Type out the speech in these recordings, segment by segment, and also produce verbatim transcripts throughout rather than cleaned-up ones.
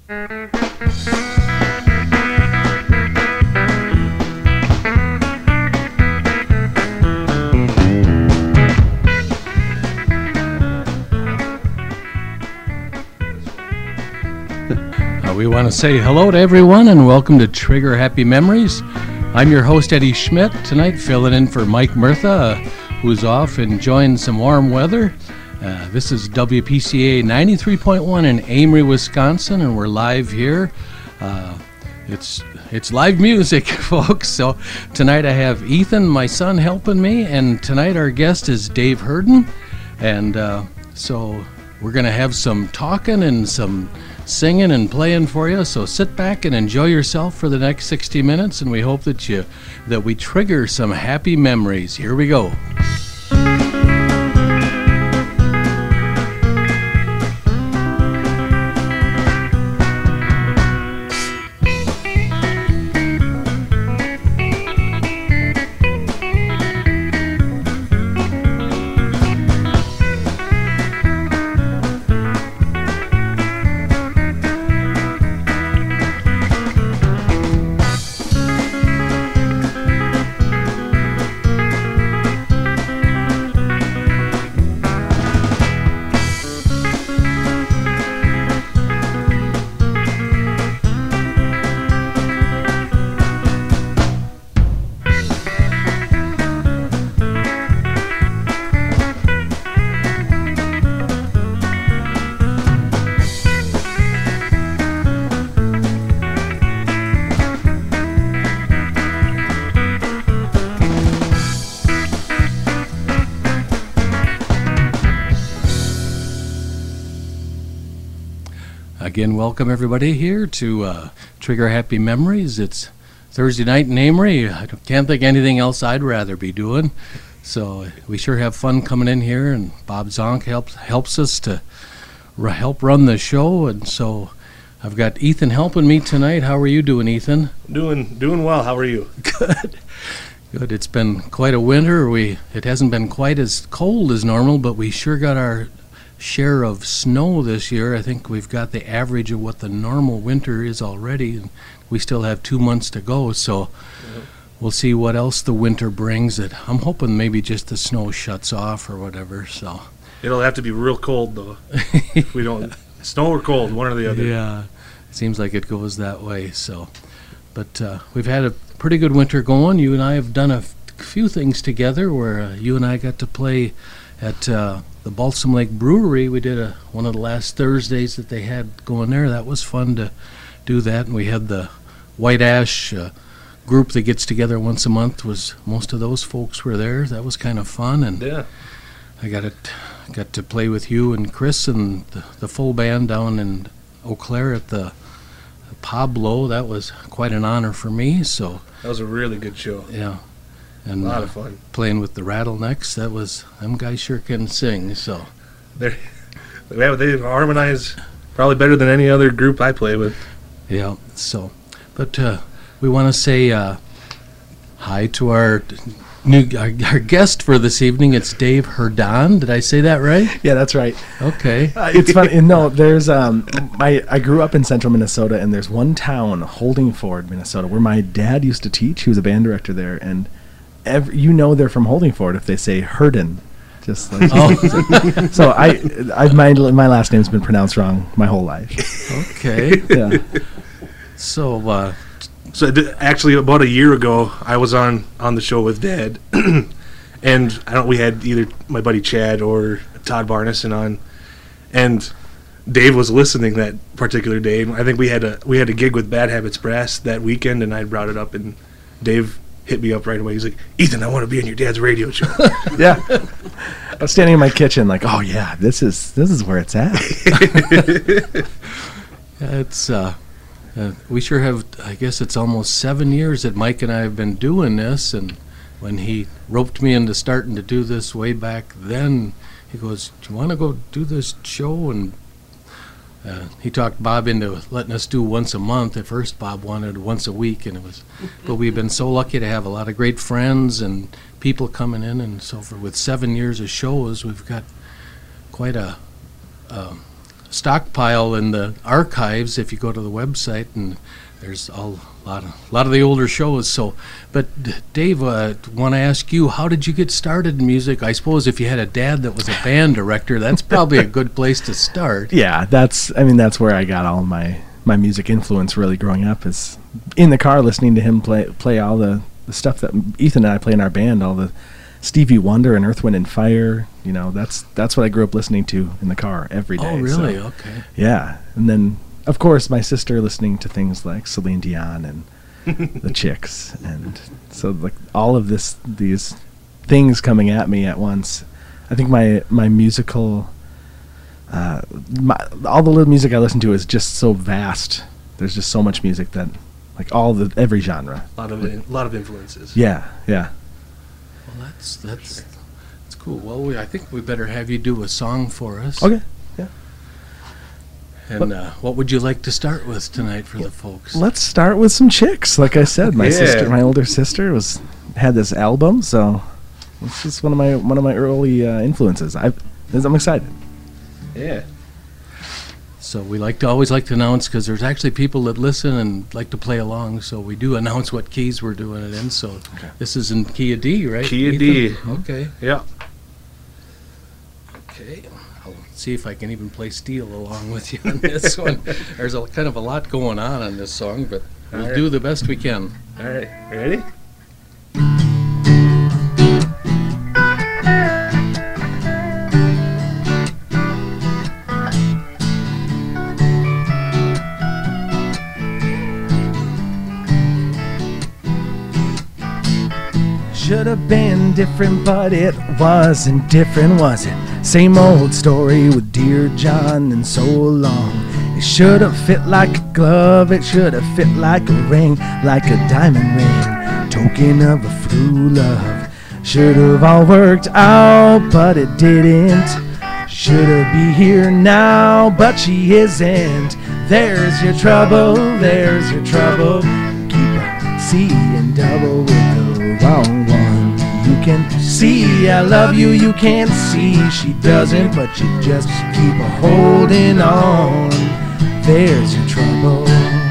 We want to say hello to everyone and welcome to Trigger Happy Memories. I'm your host, Eddie Schmidt, tonight filling in for Mike Murtha, uh, who's off enjoying some warm weather. Uh, this is W P C A ninety-three point one in Amory, Wisconsin, and we're live here. Uh, it's it's live music, folks. So tonight I have Ethan, my son, helping me, and tonight our guest is Dave Herden. And uh, so we're going to have some talking and some singing and playing for you, so sit back and enjoy yourself for the next sixty minutes, and we hope that you that we trigger some happy memories. Here we go. Again, welcome everybody here to uh, Trigger Happy Memories. It's Thursday night in Amory. I can't think anything else I'd rather be doing. So we sure have fun coming in here, and Bob Zonk helps helps us to r- help run the show. And so I've got Ethan helping me tonight. How are you doing, Ethan? Doing doing well. How are you? Good. Good. It's been quite a winter. We it hasn't been quite as cold as normal, but we sure got our share of snow this year. I think we've got the average of what the normal winter is already, and we still have two months to go, so yep. We'll see what else the winter brings. It I'm hoping maybe just the snow shuts off or whatever. So it'll have to be real cold though. If we don't snow or cold, one or the other. Yeah, it seems like it goes that way. So but uh, we've had a pretty good winter going. You and I have done a f- few things together where uh, you and I got to play at uh, the Balsam Lake Brewery. We did a, one of the last Thursdays that they had going there. That was fun to do that. And we had the White Ash uh, group that gets together once a month. Was most of those folks were there. That was kind of fun. And yeah, I got it, got to play with you and Chris and the, the full band down in Eau Claire at the Pablo. That was quite an honor for me. So that was a really good show. Yeah. And a lot uh, of fun. Playing with the Rattlenecks, that was, them guys sure can sing, so. They're, yeah, they harmonize probably better than any other group I play with. Yeah, so, but uh, we want to say uh, hi to our new our, our guest for this evening. It's Dave Herden. Did I say that right? Yeah, that's right. Okay. Uh, it's funny. No, there's um, I I grew up in central Minnesota, and there's one town, Holdingford, Minnesota, where my dad used to teach. He was a band director there, and every, you know they're from Holdingford if they say Herden. Just like oh. So I I've my my last name's been pronounced wrong my whole life. Okay. Yeah. So uh, so d- actually about a year ago I was on on the show with Dad, and I don't we had either my buddy Chad or Todd Barneson on, and Dave was listening that particular day. I think we had a we had a gig with Bad Habits Brass that weekend, and I brought it up, and Dave hit me up right away. He's like, "Ethan, I want to be in your dad's radio show." Yeah. I was standing in my kitchen like, "Oh yeah, this is this is where it's at." Yeah, it's uh, uh, we sure have. I guess it's almost seven years that Mike and I have been doing this, and when he roped me into starting to do this way back then, he goes, "Do you want to go do this show?" And uh, he talked Bob into letting us do once a month. At first, Bob wanted once a week, and it was. But we've been so lucky to have a lot of great friends and people coming in, and so for with seven years of shows, we've got quite a. Um, stockpile in the archives if you go to the website, and there's all, a lot of, a lot of the older shows. So, but D- Dave, uh, want to ask you, how did you get started in music? I suppose if you had a dad that was a band director, that's probably a good place to start. Yeah, that's. I mean, that's where I got all my my music influence. Really, growing up is in the car listening to him play play all the, the stuff that Ethan and I play in our band, all the Stevie Wonder and Earth, Wind and Fire. You know, that's that's what I grew up listening to in the car every day. Oh, really? So, Okay. yeah, and then of course my sister listening to things like Celine Dion and the Chicks, and so like all of this these things coming at me at once. I think my my musical, uh, my, all the little music I listen to is just so vast. There's just so much music that, like all the every genre. A lot of in, a lot of influences. Yeah, yeah. Well, that's that's that's cool. Well, we, I think we better have you do a song for us. Okay. And uh, what would you like to start with tonight for the folks? Let's start with some Chicks. Like I said, my Yeah. sister, my older sister, was had this album, so this is one of my one of my early uh, influences. I, I'm excited. Yeah. So we like to always like to announce, because there's actually people that listen and like to play along. So we do announce what keys we're doing it in. So Okay. this is in key of D, right? Key of Ethan? D. Okay. Yeah. Okay. I'll see if I can even play steel along with you on this one. There's a kind of a lot going on on this song, but we'll Alright. do the best we can. All right. Ready? Should have been different, but it wasn't different, was it? Same old story with Dear John and so long. It should have fit like a glove, it should have fit like a ring, like a diamond ring, token of a true love. Should have all worked out, but it didn't. Should have be here now, but she isn't. There's your trouble, there's your trouble. Keep a seeing double with the wrong one. You can see I love you, you can't see she doesn't, but you just keep a holding on. There's your trouble.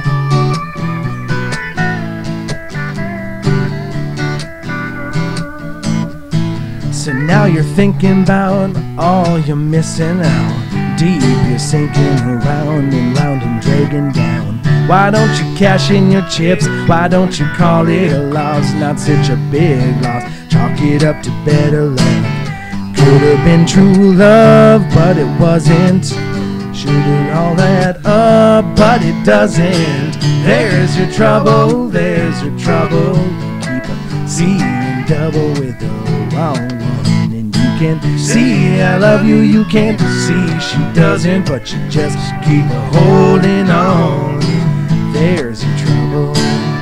So now you're thinking about all you're missing out. Deep you're sinking around and round and dragging down. Why don't you cash in your chips? Why don't you call it a loss? Not such a big loss. Chalk it up to better love. Could have been true love, but it wasn't. Should've all that up, but it doesn't. There's your trouble, there's your trouble. Keep a seeing double with the wrong one. And you can see I love you, you can't see she doesn't, but you just keep a holding on. There's your trouble.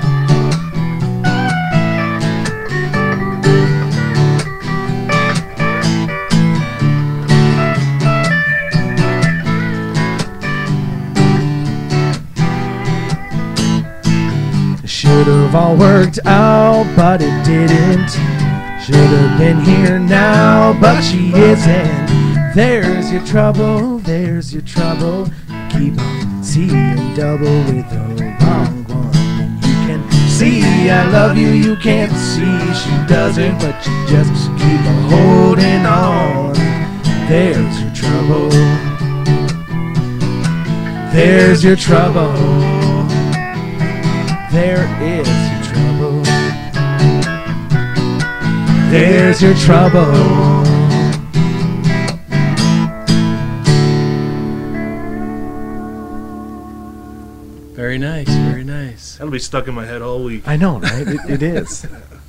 Should have all worked out, but it didn't. Should have been here now, but she isn't. There's your trouble, there's your trouble. Keep on seeing double with the wrong one. And you can see I love you, you can't see she doesn't, but you just keep on holding on. There's your trouble. There's your trouble. There is your trouble. There's your trouble. Very nice, very nice. That'll be stuck in my head all week. I know, right? It, it is.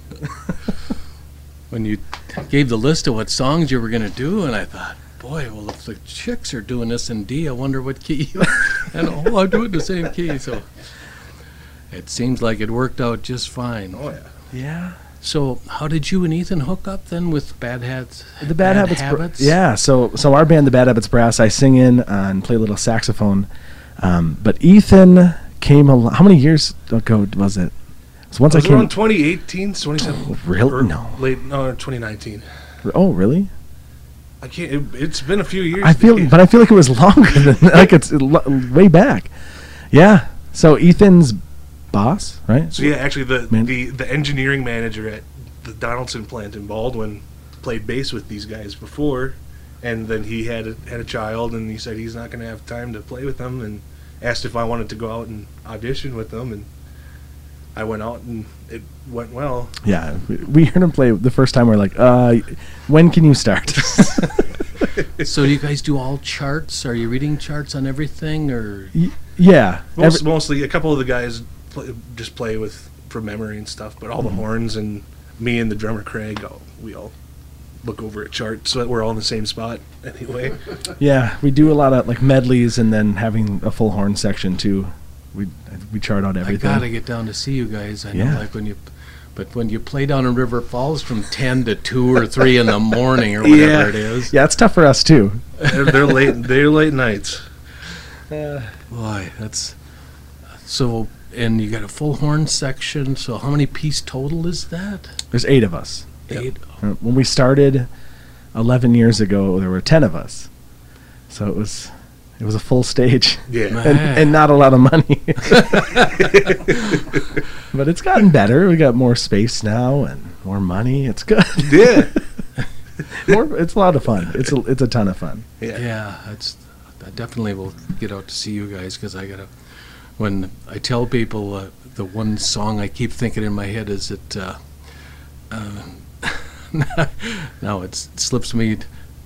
When you gave the list of what songs you were going to do, and I thought, boy, well, if the Chicks are doing this in D, I wonder what key. And oh, I'm doing the same key, so it seems like it worked out just fine. Oh yeah. Yeah. So, how did you and Ethan hook up then with Bad Hats? The Bad, Habits. Bra- yeah. So, so our band, the Bad Habits Brass, I sing in and play a little saxophone. Um, but Ethan came along. How many years ago was it? So once Was I it came. around twenty eighteen, twenty seventeen? Really? No. Late, no, twenty nineteen. Oh, really? I can't. It, it's been a few years. I feel, Dave. but I feel like it was longer than like it's l- way back. Yeah. So Ethan's boss, right? So yeah, actually, the, Man- the the engineering manager at the Donaldson plant in Baldwin played bass with these guys before, and then he had a, had a child, and he said he's not going to have time to play with them, and asked if I wanted to go out and audition with them, and I went out, and it went well. Yeah. We, we heard him play the first time. We're like, uh, when can you start? So do you guys do all charts? Are you reading charts on everything, or Y- yeah. Most, Every- mostly, a couple of the guys play, just play with from memory and stuff, but all the horns and me and the drummer Craig, all, we all look over a chart so that we're all in the same spot anyway. Yeah, we do a lot of like medleys and then having a full horn section too. We we chart out I everything. gotta get down to see you guys. I know, Yeah. like when you, but when you play down in River Falls from ten to two or three in the morning or whatever Yeah. it is. Yeah, it's tough for us too. they're, they're late. They're late nights. Boy, that's so. And you got a full horn section. So how many piece total is that? There's eight of us. Eight. Uh, When we started eleven years ago, there were ten of us. So it was it was a full stage Yeah. Man. and, and not a lot of money. But it's gotten better. We got more space now and more money. It's good. Yeah. more, it's a lot of fun. It's a, it's a ton of fun. Yeah. Yeah, that's. I definitely will get out to see you guys because I gotta. When I tell people uh, the one song I keep thinking in my head is that. Uh, uh, now it slips me.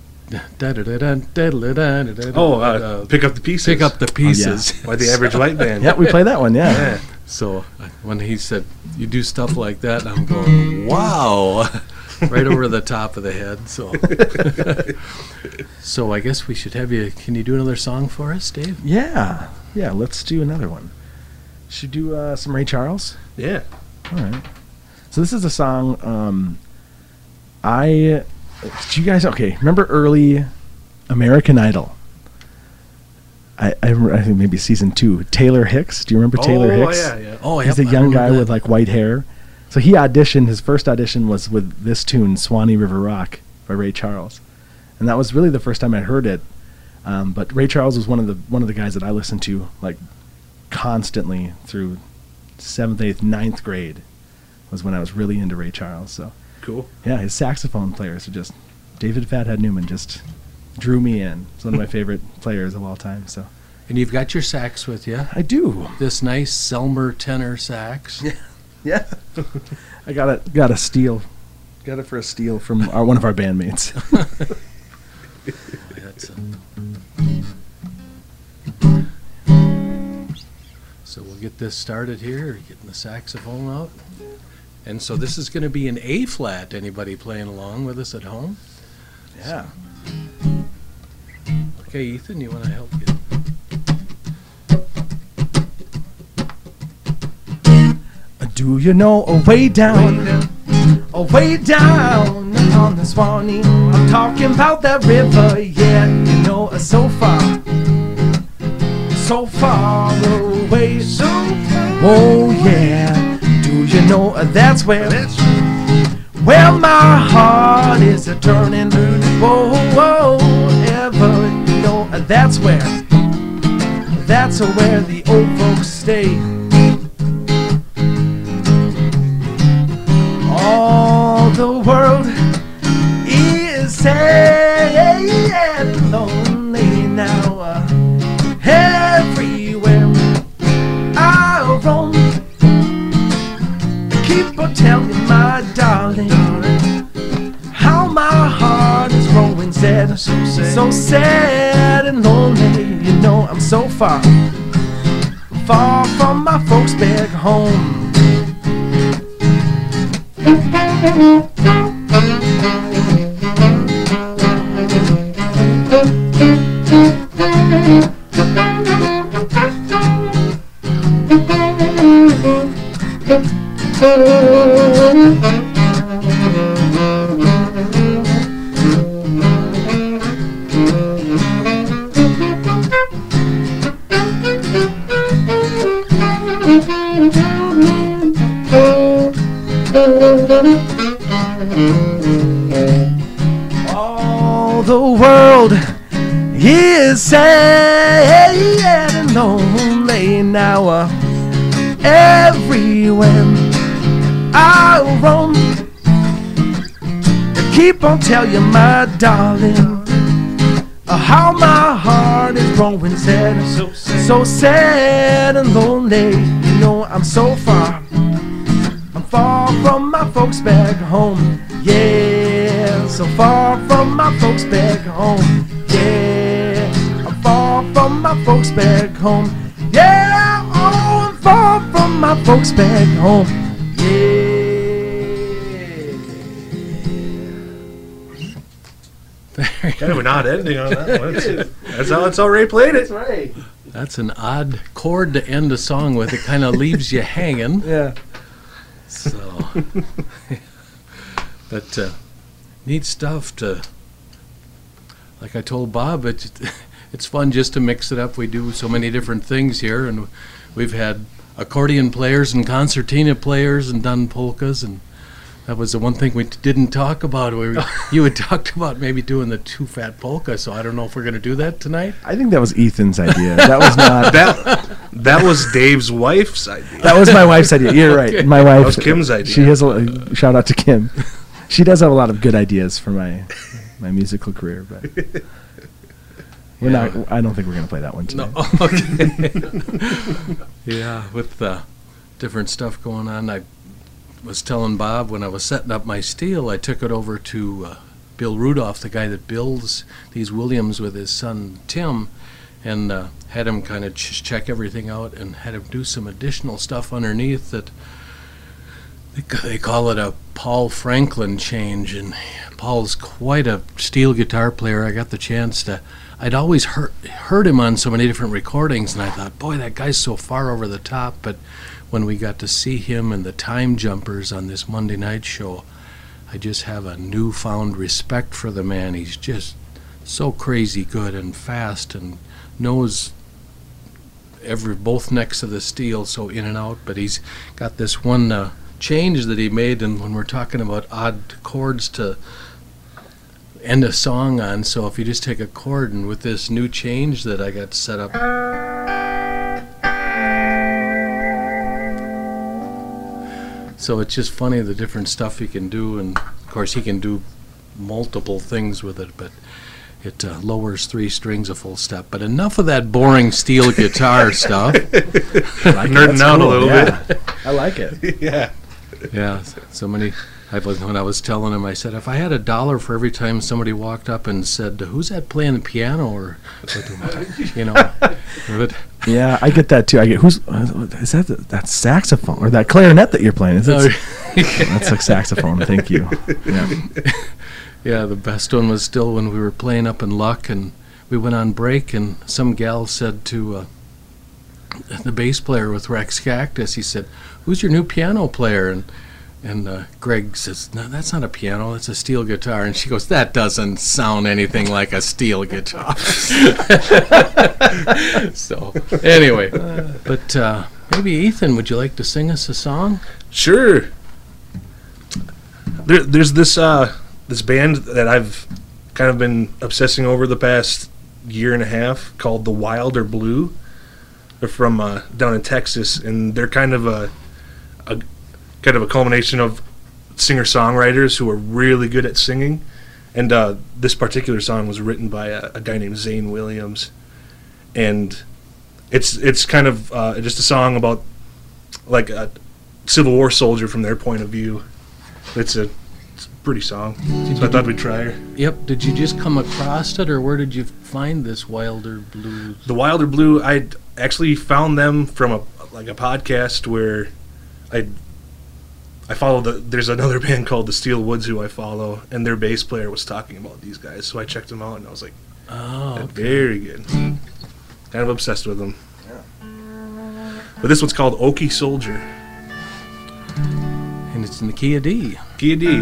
Oh, uh, pick up the pieces. pick up the pieces. by the Average White Band. Yeah, we play that one. Yeah. Yeah. So uh, when he said you do stuff like that, I'm going, wow, right over the top of the head. So, so I guess we should have you. Can you do another song for us, Dave? Yeah. Yeah. Let's do another one. Should do uh, some Ray Charles. Yeah. All right. So this is a song. Um, I. Do you guys okay? Remember early American Idol? I, I, remember, I think maybe season two. Taylor Hicks. Do you remember Taylor oh, Hicks? yeah, yeah. Oh, He's yep, a I young guy remember with that. like white hair. So he auditioned. His first audition was with this tune, "Swanee River Rock" by Ray Charles, and that was really the first time I heard it. Um, but Ray Charles was one of the one of the guys that I listened to like constantly through seventh, eighth, ninth grade. Was when I was really into Ray Charles. So Cool. yeah, his saxophone players are just David Fathead Newman just drew me in. He's one of my favorite players of all time. So And you've got your sax with you. I do. This nice Selmer tenor sax. Yeah, I got it. Got a steal. Got it for a steal from our, one of our bandmates. That's a- So we'll get this started here, getting the saxophone out. And so this is going to be an A flat. Anybody playing along with us at home? Yeah. Okay, Ethan, you want to help you? Do you know a way down, a way down on the Swanee? I'm talking about that river, yeah. You know, uh, so far, so far away, so far. Oh yeah. Do you know uh, that's where, where my heart is a turning? Whoa, whoa, ever. You know uh, that's where, that's where the old folks stay. All the world is sad and lonely now. Uh, everywhere I roam, keep on telling my darling how my heart is growing sad, so sad, so sad and lonely. You know I'm so far, far from my folks back home. All the now. Uh, everywhere I roam, I keep on telling you, my darling, uh, how my heart is growing sad, so sad, so sad and lonely. You know I'm so far, I'm far from my folks back home. Yeah, so far from my folks back home. Yeah, I'm far from my folks back home. Yeah, oh, I'm far from my folks back home. Yeah. Kind of an odd ending on that one. That's, that's how it's already played it. That's right. That's an odd chord to end a song with. It kind of leaves you hanging. Yeah. So, but uh, neat stuff to, like I told Bob, it's, it's fun just to mix it up. We do so many different things here, and we've had accordion players and concertina players and done polkas, and that was the one thing we didn't talk about. We, you had talked about maybe doing the two fat polka, so I don't know if we're going to do that tonight. I think that was Ethan's idea. That was not. That that was Dave's wife's idea. That was my wife's idea. You're right. My wife. That was Kim's idea. She has a shout out to Kim. She does have a lot of good ideas for my my musical career, but we're Yeah. not. I don't think we're going to play that one today. No, okay. Yeah, with uh, different stuff going on, I was telling Bob when I was setting up my steel, I took it over to uh, Bill Rudolph, the guy that builds these Williams with his son Tim, and uh, had him kind of ch- check everything out and had him do some additional stuff underneath that they, ca- they call it a Paul Franklin change. And Paul's quite a steel guitar player. I got the chance to, I'd always heard, heard him on so many different recordings, and I thought, boy, that guy's so far over the top. But when we got to see him and the Time Jumpers on this Monday night show, I just have a newfound respect for the man. He's just so crazy good and fast and knows every both necks of the steel, so in and out. But he's got this one uh, change that he made, and when we're talking about odd chords to end a song on, so if you just take a chord and with this new change that I got set up, so it's just funny the different stuff he can do, and of course he can do multiple things with it, but it uh, lowers three strings a full step. But enough of that boring steel guitar stuff. Like, Nerding that's out a cool, little yeah. I like it. Yeah. Yeah, so many. I was, when I was telling him, I said, if I had a dollar for every time somebody walked up and said, "Who's that playing the piano?" or, you know, but, Yeah, I get that too. I get who's uh, is that the, that saxophone or that clarinet that you're playing? Is it, that's like saxophone. Thank you. Yeah. yeah, the best one was still when we were playing up in Luck, and we went on break, and some gal said to uh, the bass player with Rex Cactus, he said, "Who's your new piano player?" And And uh, Greg says, "No, that's not a piano, it's a steel guitar." And she goes, "That doesn't sound anything like a steel guitar." So, anyway, but uh, maybe Ethan, would you like to sing us a song? Sure. There, there's this uh, this band that I've kind of been obsessing over the past year and a half called the Wilder Blue. They're from uh, down in Texas, and they're kind of a, a kind of a culmination of singer-songwriters who are really good at singing. And uh, this particular song was written by a, a guy named Zane Williams. And it's it's kind of uh, just a song about like a Civil War soldier from their point of view. It's a, it's a pretty song, so I thought we'd try her. Yep. Did you just come across it, or where did you find this Wilder Blues? The Wilder Blue, I actually found them from a like a podcast where I I follow the. There's another band called the Steel Woods who I follow, and their bass player was talking about these guys, so I checked them out, and I was like, Oh, okay. very good. Kind of obsessed with them. But this one's called Okie Soldier. And it's in the key of D. Key of D.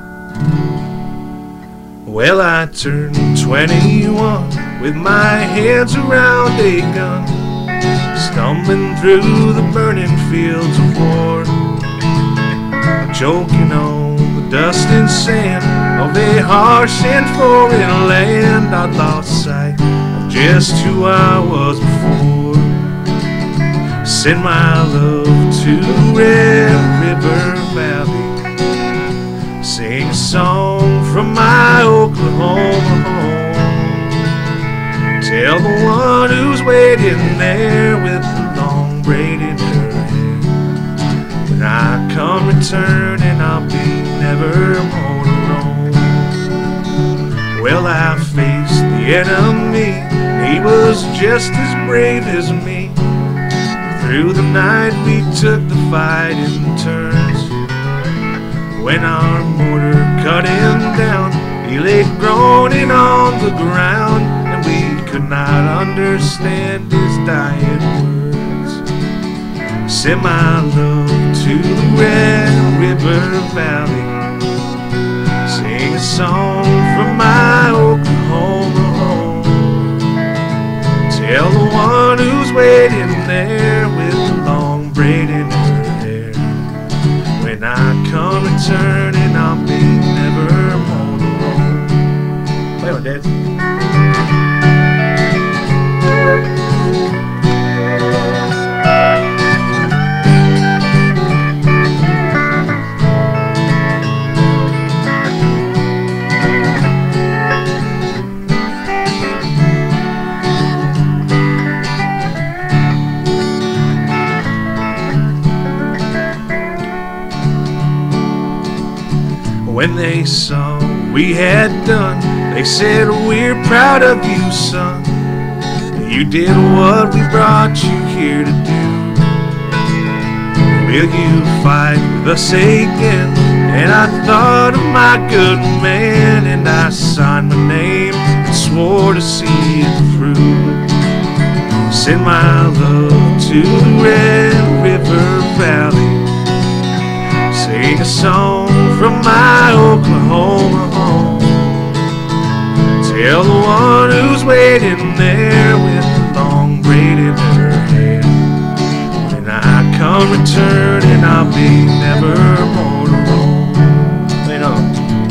Well, I turned twenty-one with my hands around a gun, stumbling through the burning fields of war, choking on the dust and sand of a harsh and foreign land. I lost sight of just who I was before. Send my love to Red River Valley. Sing a song from my Oklahoma home. Tell the one who's waiting there with the long braid in her hair, when I come returning, I'll be never more alone. Well, I faced the enemy, he was just as brave as me. Through the night we took the fight in turns. When our mortar cut him down, he lay groaning on the ground, and we could not understand his dying words. Send my love to the Red River Valley. Sing a song from my Oklahoma home. Tell the one who's waiting there with the long braid in her hair, when I come returning, I'll be never more alone. Play on, Dad. When they saw we had done, they said, we're proud of you, son. You did what we brought you here to do. Will you fight with us again? And I thought of my good man, and I signed my name and swore to see it through. Send my love to the Red River Valley. Sing a song from my Oklahoma home. Tell the one who's waiting there with the long braid in her hair, when I come returning, I'll be never more alone. Wait on.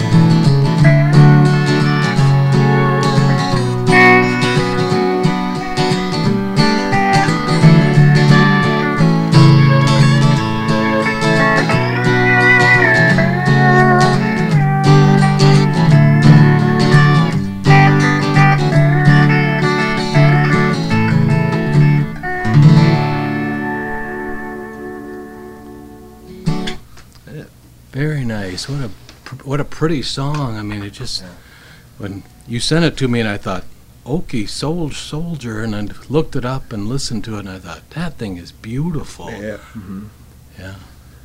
Very nice. What a pr- what a pretty song. I mean, it just, when you sent it to me, and I thought, Okie Sol- Soldier, and I looked it up and listened to it, and I thought, that thing is beautiful. Yeah. Mm-hmm. Yeah.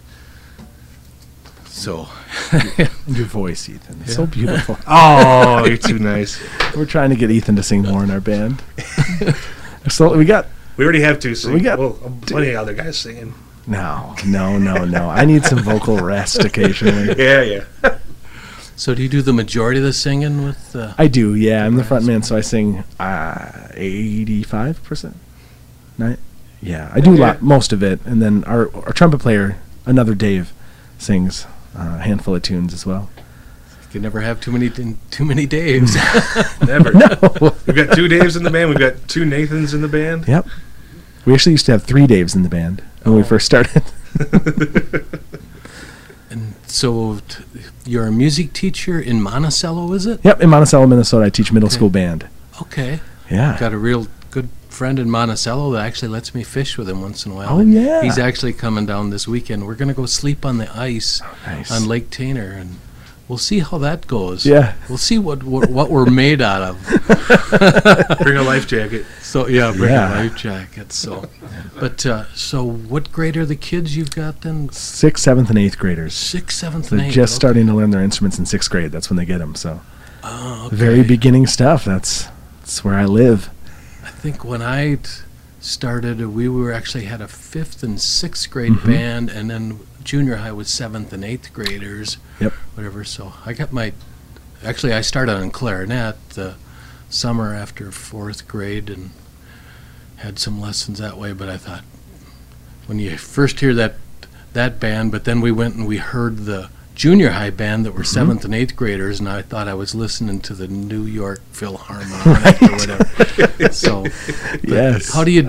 So, Your voice, Ethan, it's Yeah. so beautiful. Oh, you're too nice. We're trying to get Ethan to sing more in our band. So we got We already have two sing. We got- well, plenty of other guys singing. no, no, no, no. I need some vocal rest occasionally. Yeah, yeah. so do you do the majority of the singing with? Uh, I do, yeah. I'm the front man, so I sing uh, eighty-five percent. Nine, yeah, I do a Yeah. lot, most of it, and then our our trumpet player, another Dave, sings uh, a handful of tunes as well. you can never have too many too many Daves. Never. No. We've got two Daves in the band. We've got two Nathans in the band. Yep. We actually used to have three Daves in the band when we Oh. first started. And so, t- you're a music teacher in Monticello, is it? Yep, in Monticello, Minnesota, I teach middle Okay. school band. Okay. Yeah. Got a real good friend in Monticello that actually lets me fish with him once in a while. Oh, And yeah. He's actually coming down this weekend. We're going to go sleep on the ice Nice. on Lake Tainer, and we'll see how that goes. Yeah. We'll see what what, what we're made out of. Bring a life jacket. So yeah, bring Yeah. a life jacket. So, but uh, so what grade are the kids you've got then? Sixth, seventh, and eighth graders. Sixth, seventh, They're and eighth. just okay. starting to learn their instruments in sixth grade. That's when they get them. So Oh, okay. very beginning stuff. That's that's where I live. I think when I t- started, we were actually had a fifth and sixth grade Mhm. band, and then junior high was seventh and eighth graders. Yep. Whatever. So I got my. Actually, I started on clarinet the summer after fourth grade and had some lessons that way. But I thought, when you first hear that that band, but then we went and we heard the junior high band that were Mhm. seventh and eighth graders, and I thought I was listening to the New York Philharmonic or whatever. So, but Yes. how do you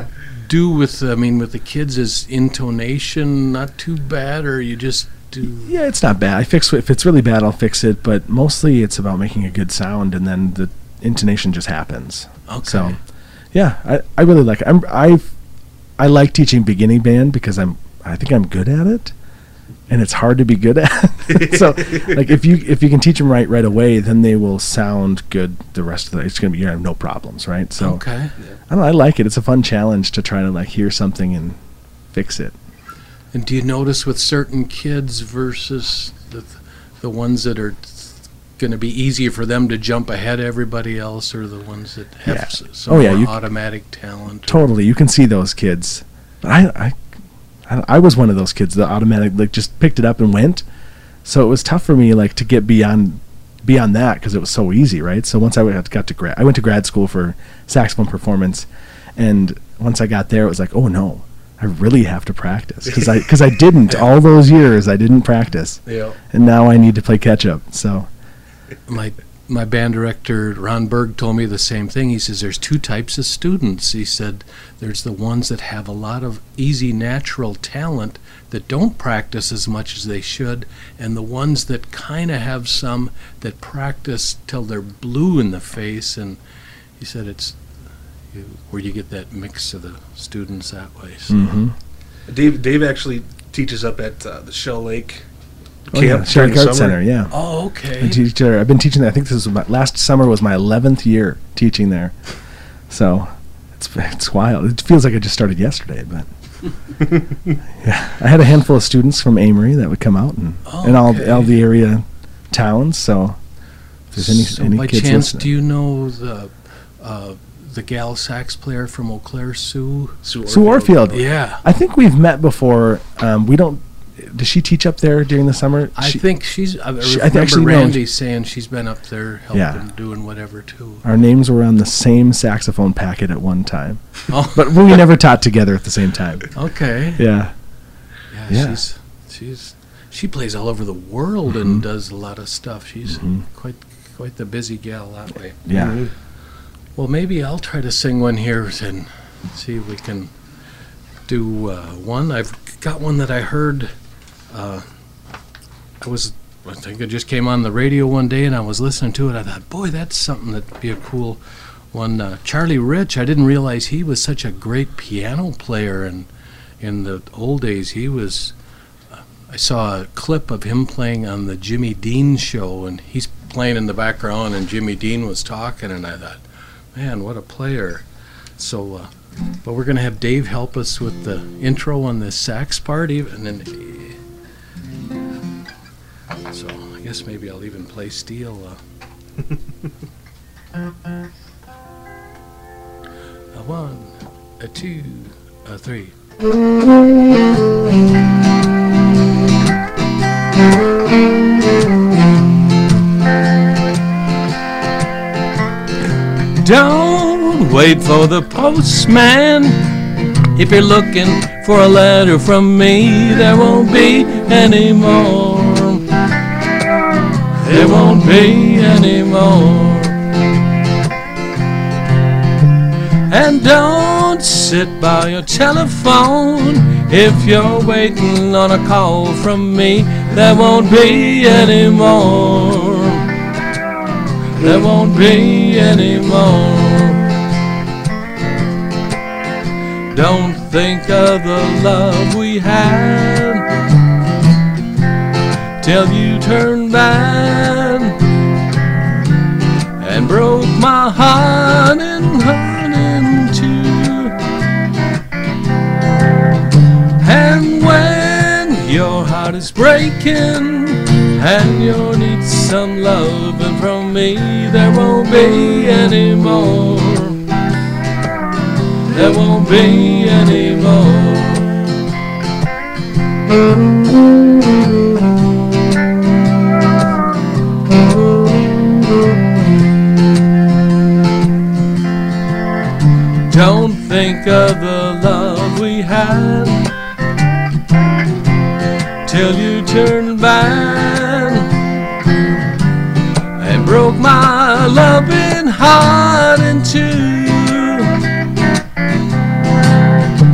do with, I mean, with the kids? Is intonation not too bad, or you just do? Yeah, it's not bad. I fix if it's really bad, I'll fix it. But mostly, it's about making a good sound, and then the intonation just happens. Okay. So, yeah, I, I really like it. I'm I I like teaching beginning band because I'm I think I'm good at it, and it's hard to be good at. So, like if you if you can teach them right right away, then they will sound good the rest of the. It's gonna be, you have no problems, right? So, Okay. I don't know. I like it. It's a fun challenge to try to like hear something and fix it. And do you notice with certain kids versus the the ones that are going to be easier for them to jump ahead of everybody else, or the ones that have Yeah. s- some Oh, yeah, more you- automatic talent? or- Totally, you can see those kids. But I, I, I, I was one of those kids that automatic like just picked it up and went. So it was tough for me like to get beyond beyond that because it was so easy, right? So once I went- got to grad, I went to grad school for saxophone performance, and once I got there, it was like, oh no, I really have to practice because I because I didn't all those years. I didn't practice, Yeah. and now I need to play catch up. So My my band director Ron Berg told me the same thing. He says there's two types of students. He said there's the ones that have a lot of easy natural talent that don't practice as much as they should, and the ones that kind of have some that practice till they're blue in the face. And he said it's you, where you get that mix of the students that way. So. mhm. Dave Dave actually teaches up at uh, the Shell Lake Oh, yeah, camp Sherrick during the Art summer. Center, yeah. Oh, I okay. teach there. I've been teaching there. I think this was my last summer was my eleventh year teaching there. So it's it's wild. It feels like I just started yesterday, but yeah, I had a handful of students from Amory that would come out and Oh, and all okay. all the area towns. So if there's any so any by kids chance, listening. do you know the uh, the gal sax player from Eau Claire, Sue? Sue Sue Orfield. Yeah. I think we've met before. Um, we don't. Does she teach up there during the summer? I She- think she's. I she- I remember actually know- Randy saying she's been up there helping, Yeah. doing whatever too. our names were on the same saxophone packet at one time, Oh, but we never taught together at the same time. okay. Yeah. Yeah, Yeah. she's she's she plays all over the world Mhm. and does a lot of stuff. She's Mhm. quite quite the busy gal that way. Yeah. Mhm. Well, maybe I'll try to sing one here and see if we can do uh, one. I've got one that I heard. Uh, I was, I think it just came on the radio one day, and I was listening to it. I thought, boy, that's something that'd be a cool one. Uh, Charlie Rich, I didn't realize he was such a great piano player, and in the old days, he was. Uh, I saw a clip of him playing on the Jimmy Dean show, and he's playing in the background, and Jimmy Dean was talking, and I thought, man, what a player. So, uh, but we're going to have Dave help us with the intro on the sax part, even, and then, so I guess maybe I'll even play steel. Uh. A one, a two, a three. Don't wait for the postman. If you're looking for a letter from me, there won't be any more. There won't be any more. And don't sit by your telephone if you're waiting on a call from me. There won't be any more. There won't be any more. Don't think of the love we had till you turned bad and broke my heart and heart in two. And when your heart is breaking and you need some loving from me, there won't be any more. There won't be any more. Don't think of the love we had till you turned back and broke my loving heart in two.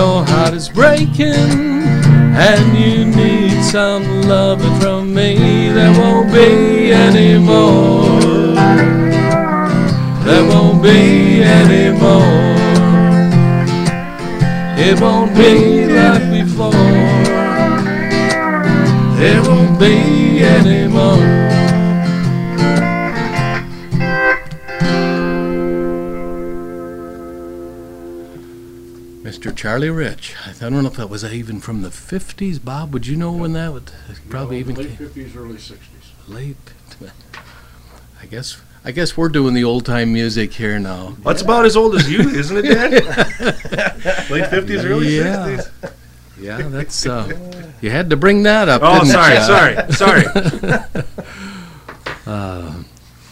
your heart is breaking and you need some loving from me, there won't be any more. There won't be any more. It won't be like before. There won't be any more. Mister Charlie Rich. I don't know if that was even from the fifties. Bob, would you know when that would probably You know, even late came? fifties, early sixties. Late. I guess I guess we're doing the old time music here now. That's about as old as you, isn't it, Dad? Late fifties, early Yeah. sixties. Yeah, that's uh you had to bring that up. Oh, didn't sorry, ya? sorry, sorry. Uh,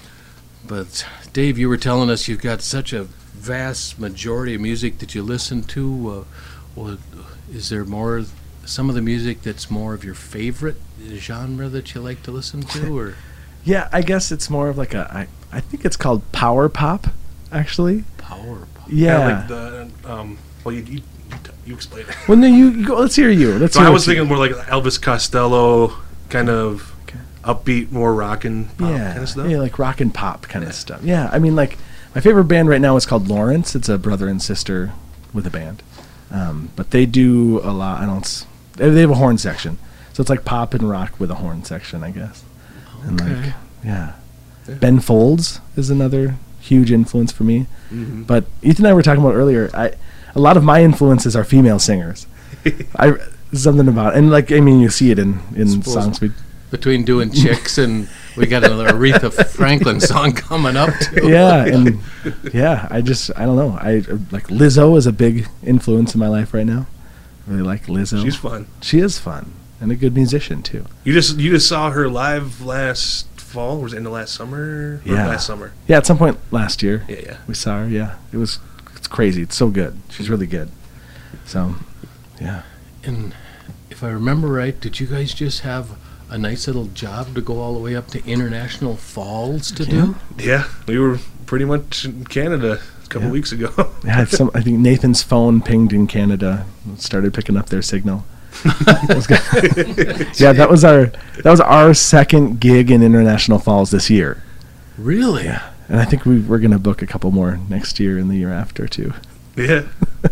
but Dave, you were telling us you've got such a vast majority of music that you listen to. Uh, well, is there more, some of the music that's more of your favorite genre that you like to listen to, or Yeah, I guess it's more of like a. I, I think it's called power pop, actually. power pop? Yeah. Kinda like the, um, well, you, you, you, t- you explain it. Well, no, you, you go. Let's hear you. Let's So hear I what was you- thinking more like Elvis Costello, kind of Okay. upbeat, more rockin' pop yeah, kind of stuff. yeah, like rock and pop kind Yeah. of stuff. Yeah, I mean, like my favorite band right now is called Lawrence. It's a brother and sister with a band, um, but they do a lot. I don't. s- They they have a horn section, so it's like pop and rock with a horn section, I guess. And like, Okay. yeah. Yeah. Ben Folds is another huge influence for me. Mhm. But Ethan and I were talking about earlier. I a lot of my influences are female singers. I something about and like I mean you see it in in Suppose- songs we Between doing Chicks and we got another Aretha Franklin song coming up too. yeah and yeah I just I don't know I like Lizzo is a big influence in my life right now. Really like Lizzo. She's fun. She is fun and a good musician too. You just you just saw her live last fall. Or was it in the last summer? Or Yeah. last summer. Yeah, at some point last year Yeah, yeah. we saw her. Yeah, it was it's crazy. It's so good. She's really good. So yeah. And if I remember right, did you guys just have a nice little job to go all the way up to International Falls to do? Yeah, we were pretty much in Canada a couple Yeah. weeks ago. Yeah, it's some, I think Nathan's phone pinged in Canada, and started picking up their signal. It was good. Yeah, that was our that was our second gig in International Falls this year, Really? and I think we we're gonna book a couple more next year and the year after too. Yeah,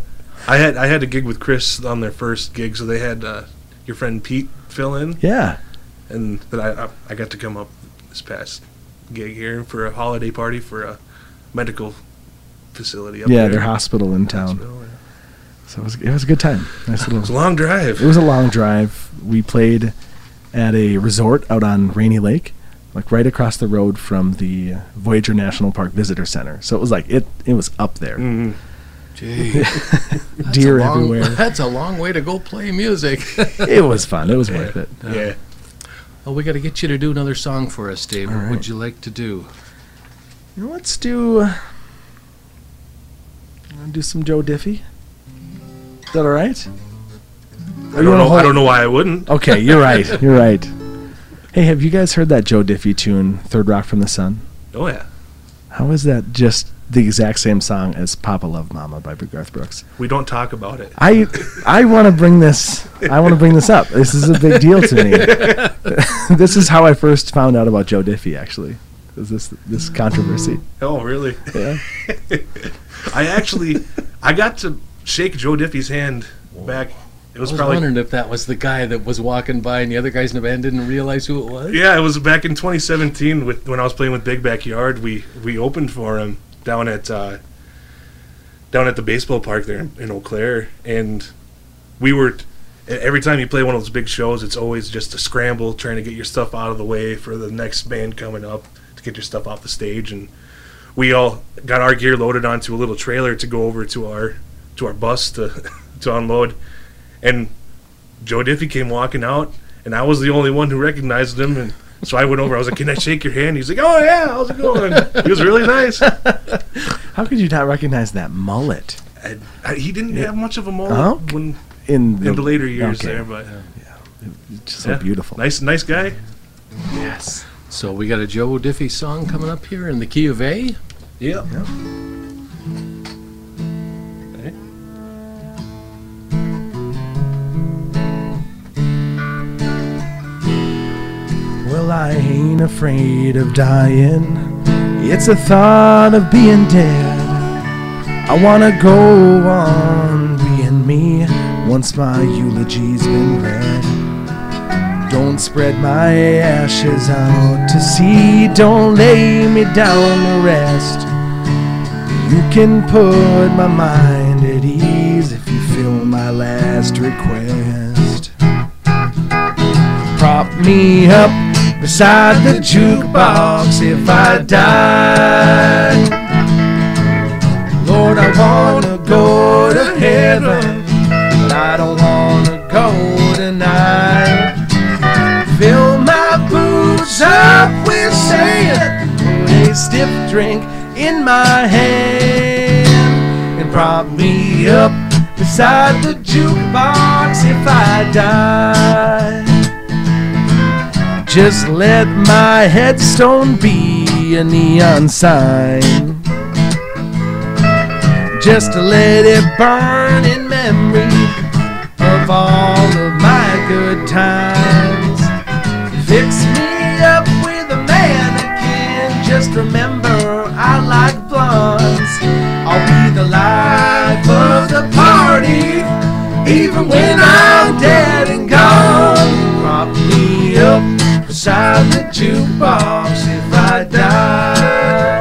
I had I had a gig with Chris on their first gig, so they had uh, your friend Pete fill in, Yeah, and then I I- I got to come up this past gig here for a holiday party for a medical facility up yeah, there. their hospital in town. Hospital, yeah. So it was it was a good time. Nice It was a little. long drive. It was a long drive. We played at a resort out on Rainy Lake, like right across the road from the Voyager National Park Visitor Center. So it was like it it was up there. Mhm. Gee. That's Deer a long, everywhere. That's a long way to go play music. It was fun. It was worth it. Yeah. Oh, we got to get you to do another song for us, Dave. All What right. would you like to do? You know, let's do. Uh, wanna do some Joe Diffie. Is that all right? I don't know. I don't know why I wouldn't. Okay, you're right. You're right. Hey, have you guys heard that Joe Diffie tune, "Third Rock from the Sun"? Oh yeah. How is that just the exact same song as "Papa Love Mama" by Garth Brooks? We don't talk about it. I I want to bring this. I want to bring this up. This is a big deal to me. This is how I first found out about Joe Diffie. Actually, is this this controversy? Oh really? Yeah. I actually I got to shake Joe Diffie's hand back. It I was was probably wondering if that was the guy that was walking by and the other guys in the band didn't realize who it was. yeah. It was back in twenty seventeen with when I was playing with Big Backyard. We we opened for him down at uh, down at the baseball park there in, in Eau Claire, and we were. Every time you play one of those big shows, it's always just a scramble trying to get your stuff out of the way for the next band coming up to get your stuff off the stage. And we all got our gear loaded onto a little trailer to go over to our to our bus to to unload. And Joe Diffie came walking out, and I was the only one who recognized him. And so I went over. I was like, "Can I shake your hand?" He's like, "Oh yeah, how's it going?" He was really nice. How could you not recognize that mullet I, I, he didn't have much of a mullet Oh. when in in the later years okay. there, but It's just so yeah, beautiful. Nice, nice guy. Yes. So we got a Joe Diffie song coming up here in the key of A. Yep. Yeah. Okay. ain't afraid of dying. It's the thought of being dead. I wanna go on being me once my eulogy's been read. Don't spread my ashes out to sea. Don't lay me down to rest. You can put my mind at ease if you fill my last request. Prop me up beside the jukebox if I die. Lord, I wanna go to heaven, but I don't wanna go tonight. Fill my boots up with sand, put a stiff drink in my hand, and prop me up beside the jukebox if I die. Just let my headstone be a neon sign, just to let it burn in memory of all of my good times. Fix me up with a mannequin, just remember I like blondes. I'll be the life of the party, even when I'm dead and gone. Prop me up beside the jukebox if I die.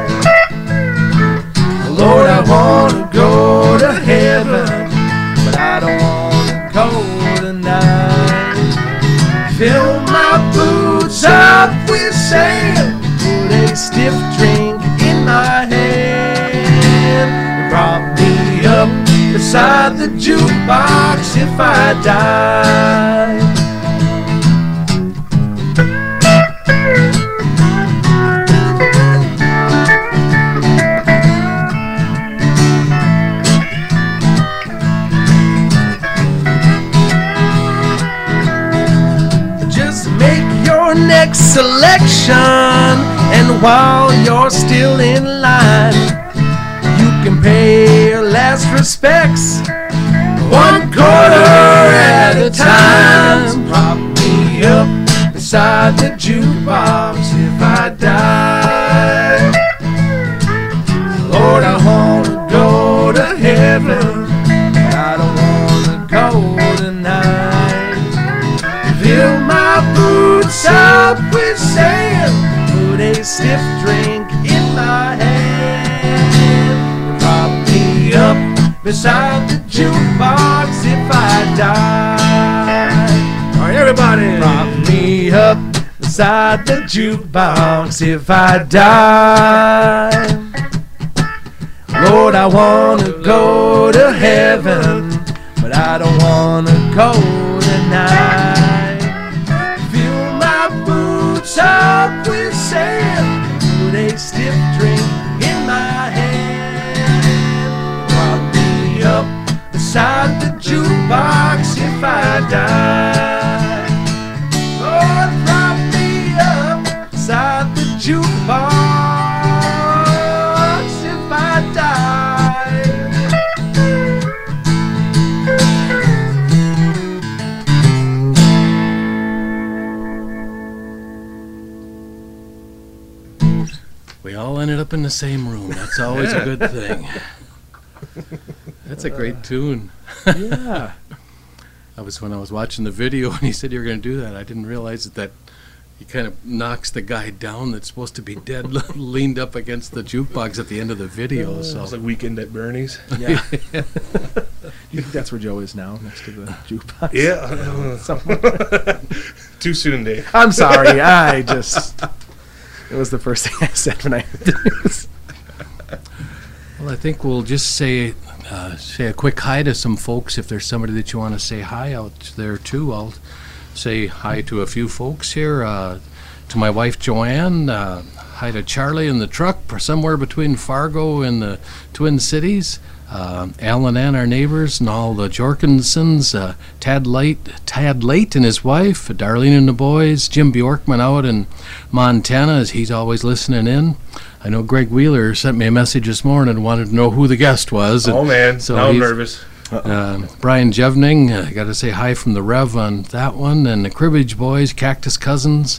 Lord, I wanna go to heaven, but I don't wanna go tonight. Fill my boots up with sand, put a stiff drink in my hand, prop me up beside the jukebox if I die. Next selection, and while you're still in line, you can pay your last respects one quarter at a time. Prop me up beside the jukebox if I die. Lord, I wanna go to heaven, but I don't wanna go tonight. Fill my boots up with sand, put a stiff drink in my hand, prop me up beside the jukebox if I die. All right, everybody, prop me up beside the jukebox if I die. Lord, I wanna go to heaven, but I don't wanna go tonight. Up with sand, put a stiff drink in my hand, prop me up beside the jukebox if I die. Lord, prop me up beside the jukebox if I die. We all ended up in the same room. That's always a good thing. That's a great tune. Yeah. That was when I was watching the video and he said you were going to do that. I didn't realize that, that he kind of knocks the guy down that's supposed to be dead, leaned up against the jukebox at the end of the video. So It's like Weekend at Bernie's. Yeah. You think that's where Joe is now, next to the jukebox? Yeah. Too soon, Dave. I'm sorry. I just... It was the first thing I said when I heard the news. Well, I think we'll just say uh, say a quick hi to some folks. If there's somebody that you want to say hi out there too, I'll say hi to a few folks here. Uh, to my wife Joanne, uh, hi to Charlie in the truck, somewhere between Fargo and the Twin Cities. Uh, Alan and our neighbors and all the Jorkinsons, uh, Tad Light, Tad Late and his wife, Darlene and the boys, Jim Bjorkman out in Montana, as he's always listening in. I know Greg Wheeler sent me a message this morning and wanted to know who the guest was. Oh, man, so now I'm he's- nervous. Uh, Brian Jevning, I uh, got to say hi from the Rev on that one, and the Cribbage Boys, Cactus Cousins,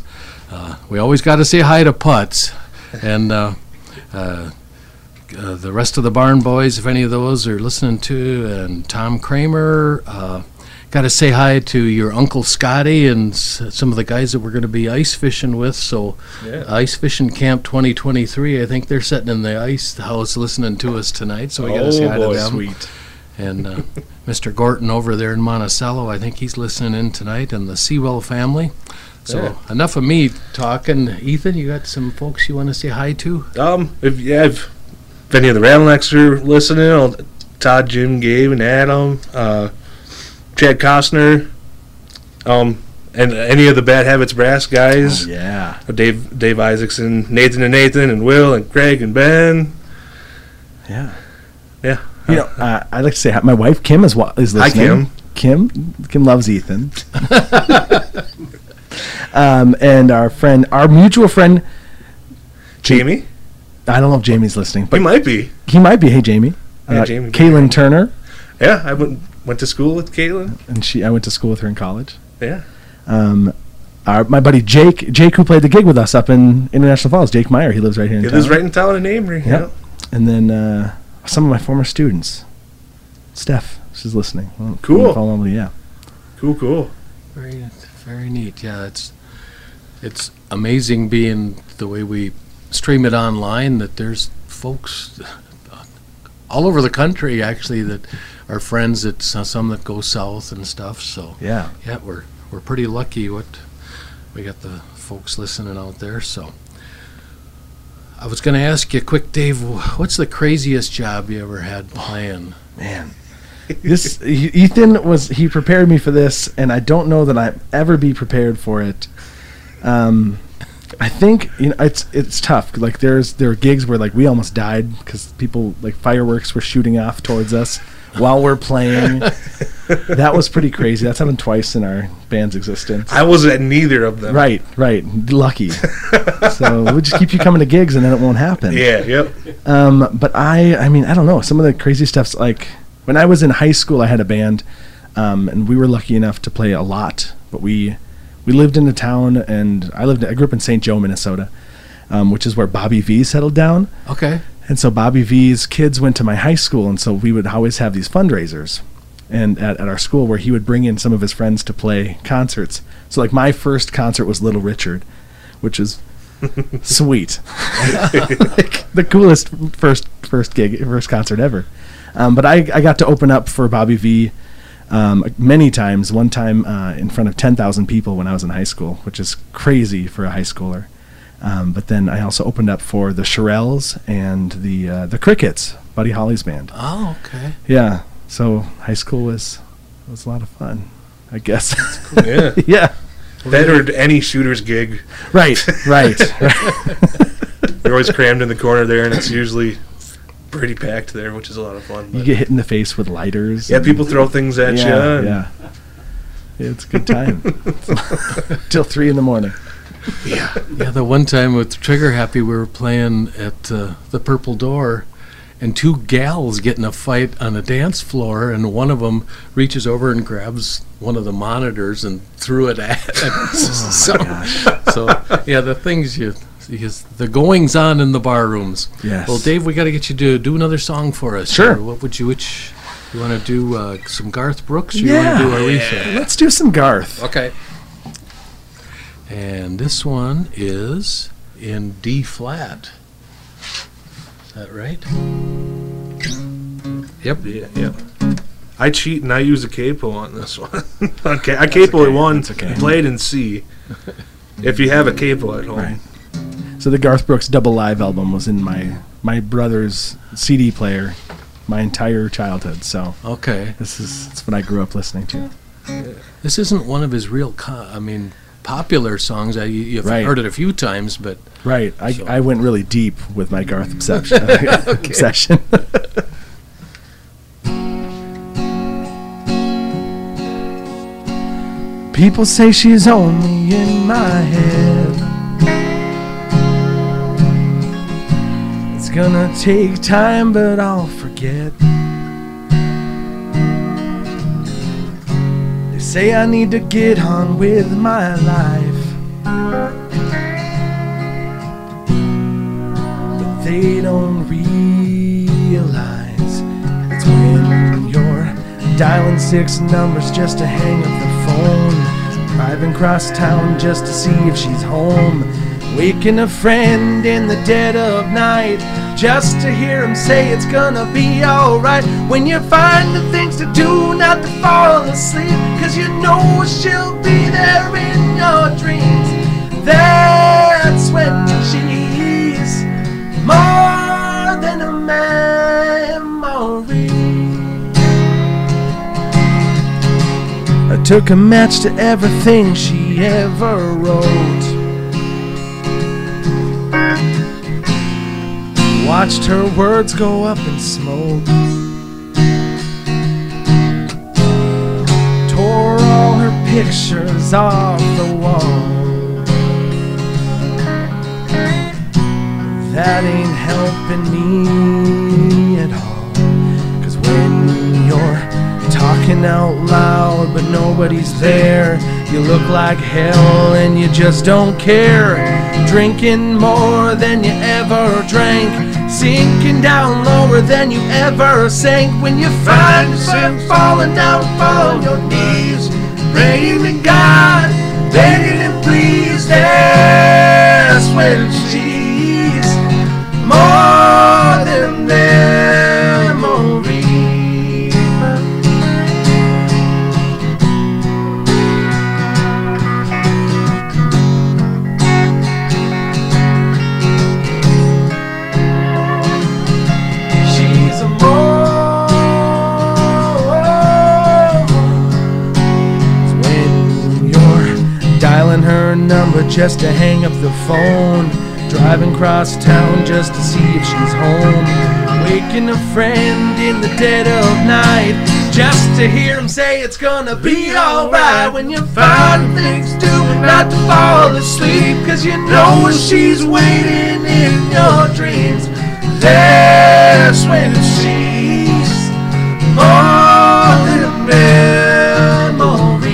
uh, we always got to say hi to Putz. And uh, uh, uh, the rest of the Barn Boys, if any of those are listening to, and Tom Kramer. Uh, got to say hi to your Uncle Scotty and s- some of the guys that we're going to be ice fishing with. So, Yeah. Ice Fishing Camp twenty twenty-three, I think they're sitting in the ice house listening to us tonight. So we got to say Oh, hi boy, to them. Sweet. And uh, Mister Gorton over there in Monticello, I think he's listening in tonight, and the Sewell family. So Yeah. enough of me talking. Ethan, you got some folks you want to say hi to? Um, if yeah, if, if any of the Rattlenecks are listening, I'll, Todd, Jim, Gabe, and Adam, uh, Chad Costner, um, and any of the Bad Habits Brass guys, Oh, yeah. Dave, Dave Isaacson, Nathan and Nathan, and Will and Craig and Ben. Yeah. Yeah, You know, uh, I'd like to say hi. My wife Kim is wa- is Hi, listening. Kim. Kim. Kim loves Ethan. um, and our friend, our mutual friend, Jamie, I don't know if Jamie's listening, he but might be. he might be. Hey, Jamie. Yeah, Uh, Jamie. Kaylin Turner, Yeah, I went went to school with Caitlin. and she. I went to school with her in college. Yeah, Um, our, my buddy Jake, Jake, who played the gig with us up in International Falls. Jake Meyer. He lives right here in it town. is right in town in Amory. Yeah. Yep. And then uh, some of my former students. Steph, she's listening. Well, Cool. follow me, yeah. Cool, cool. Very, very neat. Yeah, it's it's amazing being the way we stream it online. That there's folks all over the country actually that are friends. That some that go south and stuff. So Yeah. yeah, we're we're pretty lucky. What we got the folks listening out there. So I was going to ask you, quick, Dave. What's the craziest job you ever had playing? Man. This E- Ethan was he prepared me for this, and I don't know that I ever be prepared for it. Um, I think you know it's it's tough. Like there's there are gigs where like we almost died because people like fireworks were shooting off towards us while we're playing. That was pretty crazy. That's happened twice in our band's existence. I was at neither of them. Right, right. Lucky. So we'll just keep you coming to gigs, and then it won't happen. Yeah, yep. Um, but I, I mean, I don't know. Some of the crazy stuff's like when I was in high school, I had a band, um, and we were lucky enough to play a lot. But we, we lived in a town, and I lived. I grew up in Saint Joe, Minnesota, um, which is where Bobby V settled down. Okay. And so Bobby V's kids went to my high school, and so we would always have these fundraisers, and at, at our school where he would bring in some of his friends to play concerts. So like my first concert was Little Richard, which is sweet, like the coolest first first gig, first concert ever. Um, but I, I got to open up for Bobby V um, many times. One time uh, in front of ten thousand people when I was in high school, which is crazy for a high schooler. Um, but then I also opened up for the Shirelles and the uh, the Crickets, Buddy Holly's band. Oh, okay. Yeah, so high school was was a lot of fun, I guess. Yeah. Yeah, That or any shooter's gig. right, right. You're always crammed in the corner there, and it's usually pretty packed there, which is a lot of fun. You but- get hit in the face with lighters. yeah, and- people throw things at you. yeah, and- yeah. Yeah, it's a good time till three in the morning. Yeah, the one time with Trigger Happy, we were playing at uh, the Purple Door, and two gals get in a fight on a dance floor, and one of them reaches over and grabs one of the monitors and threw it at us. so, so, yeah, the things you, you, the goings on in the bar rooms. Yes. Well, Dave, we got to get you to do another song for us. Sure. Here. What would you, which, you want to do uh, some Garth Brooks, or Yeah. you want to do Aretha? Let's do some Garth. Okay. And this one is in D flat. Is that right? Yep. Yeah, yeah. I cheat and I use a capo on this one. Okay, I capo okay, it one, that's okay. played in C. If you have a capo at home. Right. So the Garth Brooks double live album was in my my brother's C D player my entire childhood. So Okay. this is that's what I grew up listening to. This isn't one of his real, co- I mean, popular songs. I, you've Right. heard it a few times, but Right. I, So- I went really deep with my Garth obsession. obsession. People say she's only in my head. It's gonna take time, but I'll forget. They say I need to get on with my life. they don't realize it's when you're dialing six numbers just to hang up the phone, driving across town just to see if she's home, waking a friend in the dead of night just to hear him say it's gonna be alright. When you find the things to do not to fall asleep, cause you know she'll be there in your dreams, that's when she's more than a memory. I took a match to everything she ever wrote, watched her words go up in smoke, tore all her pictures off the wall. That ain't helping me at all, cause when you're talking out loud but nobody's there, you look like hell and you just don't care. Drinking more than you ever drank, sinking down lower than you ever sank. When you find yourself falling down on your knees, praying to God, begging him please, that's when she's more than memory. She's a more when you're dialing her number just to hang up the phone, driving across town just to see if she's home, waking a friend in the dead of night just to hear him say it's gonna be alright. When you find things to do not to fall asleep, cause you know she's waiting in your dreams, that's when she's more than a memory.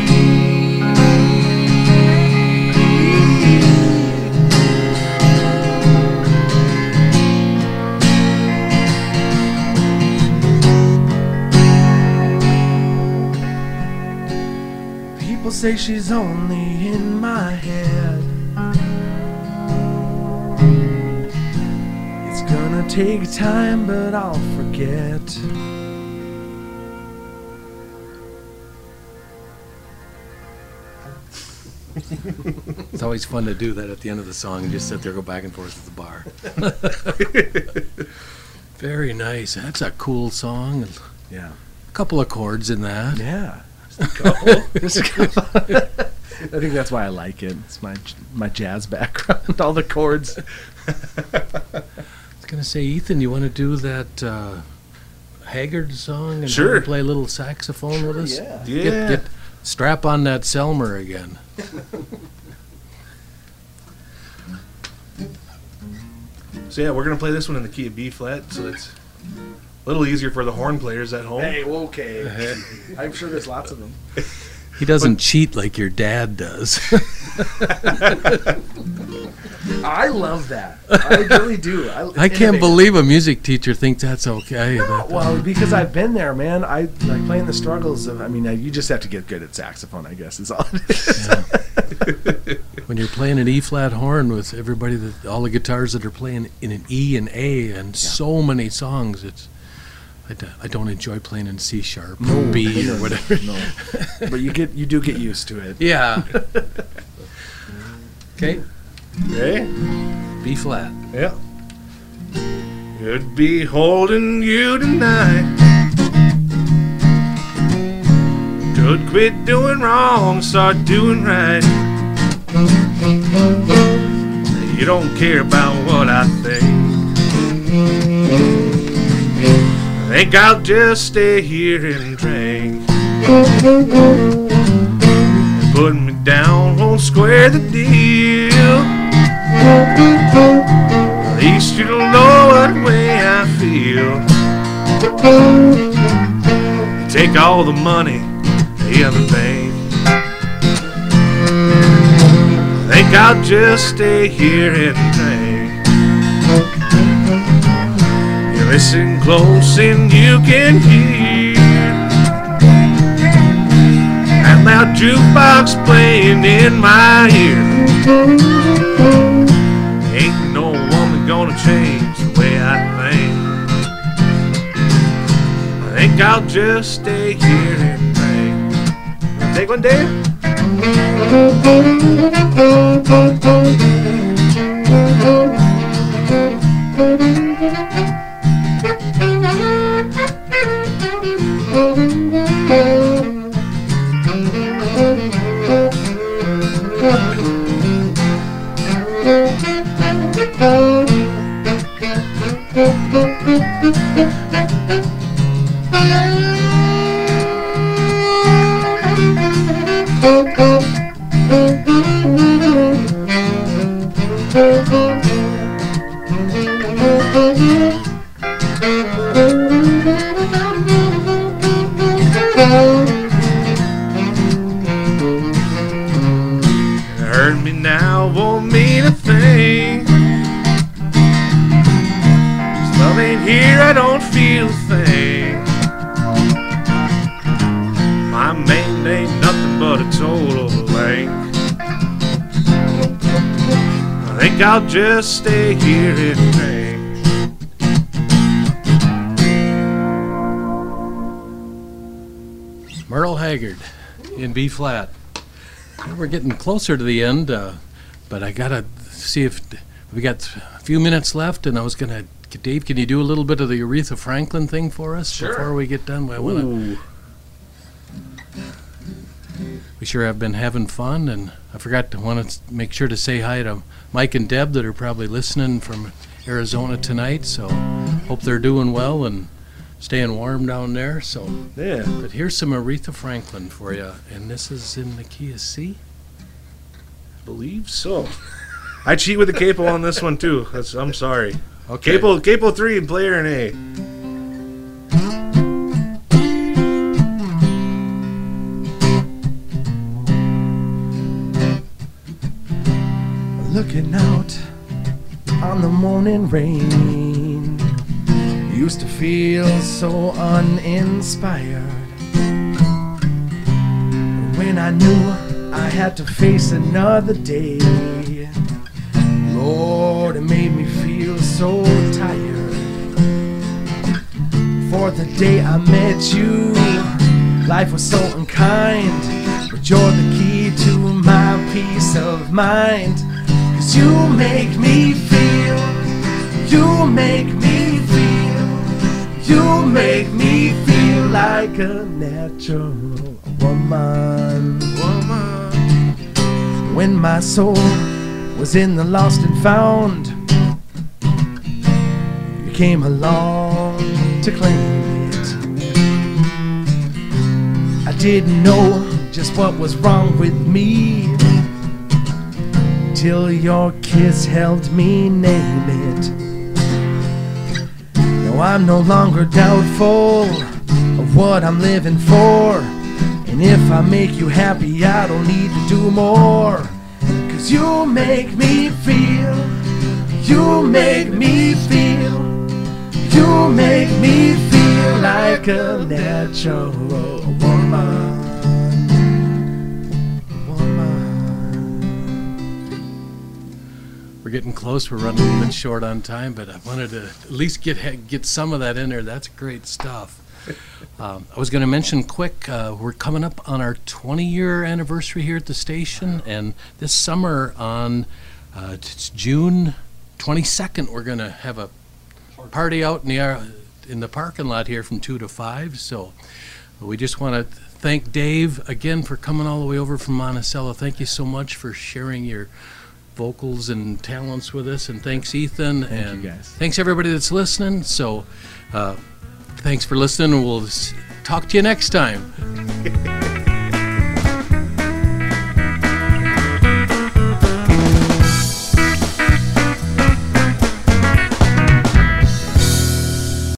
People say she's only in my head. It's gonna take time, but I'll forget. It's always fun to do that at the end of the song and just sit there, go back and forth at the bar. Very nice. That's a cool song. Yeah. A couple of chords in that. Yeah. Just a couple. I think that's why I like it. It's my my jazz background, all the chords. I was going to say, Ethan, you want to do that uh, Haggard song and Sure. play a little saxophone with us? Yeah. Yeah. Get, get, strap on that Selmer again. So yeah, we're gonna play this one in the key of B flat, so it's a little easier for the horn players at home. Hey, okay. I'm sure there's lots of them. He doesn't cheat like your dad does. I love that. I really do. I, I can't believe a music teacher thinks that's okay. But, Well, because I've been there, man. I like playing the struggles of. I mean, I, you just have to get good at saxophone, I guess. Is all it is. yeah. When you're playing an E flat horn with everybody, that all the guitars that are playing in an E and A, and so many songs, it's. I, d- I don't enjoy playing in C sharp or No, B no, or whatever. No, but you get you do get used to it. Yeah. Okay. Okay. B flat. Yeah. Could be holding you tonight. Could quit doing wrong, start doing right. You don't care about what I think. I think I'll just stay here and drink. Putting me down won't square the deal. At least you don't know what way I feel. You take all the money in the bank. I think I'll just stay here and drink. Listen close and you can hear that loud jukebox playing in my ear. Ain't no woman gonna change the way I think. I think I'll just stay here and pray. Take one, Dave. Hurt me now won't mean a thing. 'Cause love ain't here, I don't feel a thing. My man ain't nothing but a total blank. I think I'll just stay here and think. Merle Haggard in B flat. We're getting closer to the end, uh, but I gotta see if we got a few minutes left, and I was gonna, Dave, can you do a little bit of the Aretha Franklin thing for us Sure. before we get done? I wanna, Ooh. we sure have been having fun, and I forgot to want to make sure to say hi to Mike and Deb that are probably listening from Arizona tonight. So hope they're doing well and staying warm down there. So, Yeah. but here's some Aretha Franklin for you, and this is in the key of C. Believe so. I cheat with the capo on this one too. That's, I'm sorry. Okay. Capo, capo three, player in A. Looking out on the morning rain, used to feel so uninspired. When I knew I had to face another day, Lord, it made me feel so tired. For the day I met you, life was so unkind, but you're the key to my peace of mind. 'Cause you make me feel, you make me feel, you make me feel like a natural woman. Woman. When my soul was in the lost and found, you came along to claim it. I didn't know just what was wrong with me till your kiss helped me name it. Now I'm no longer doubtful of what I'm living for, and if I make you happy I don't need to do more. 'Cause you make me feel, you make me feel, you make me feel like a natural woman. We're getting close. We're running a little bit short on time, but I wanted to at least get get some of that in there. That's great stuff. Um, I was going to mention quick, uh, we're coming up on our twenty-year anniversary here at the station, and this summer on uh, it's June twenty-second, we're going to have a party out in the uh, in the parking lot here from two to five. So we just want to thank Dave again for coming all the way over from Monticello. Thank you so much for sharing your vocals and talents with us, and thanks Ethan. Thank and you, guys. Thanks everybody that's listening. So uh, thanks for listening, and we'll s- talk to you next time.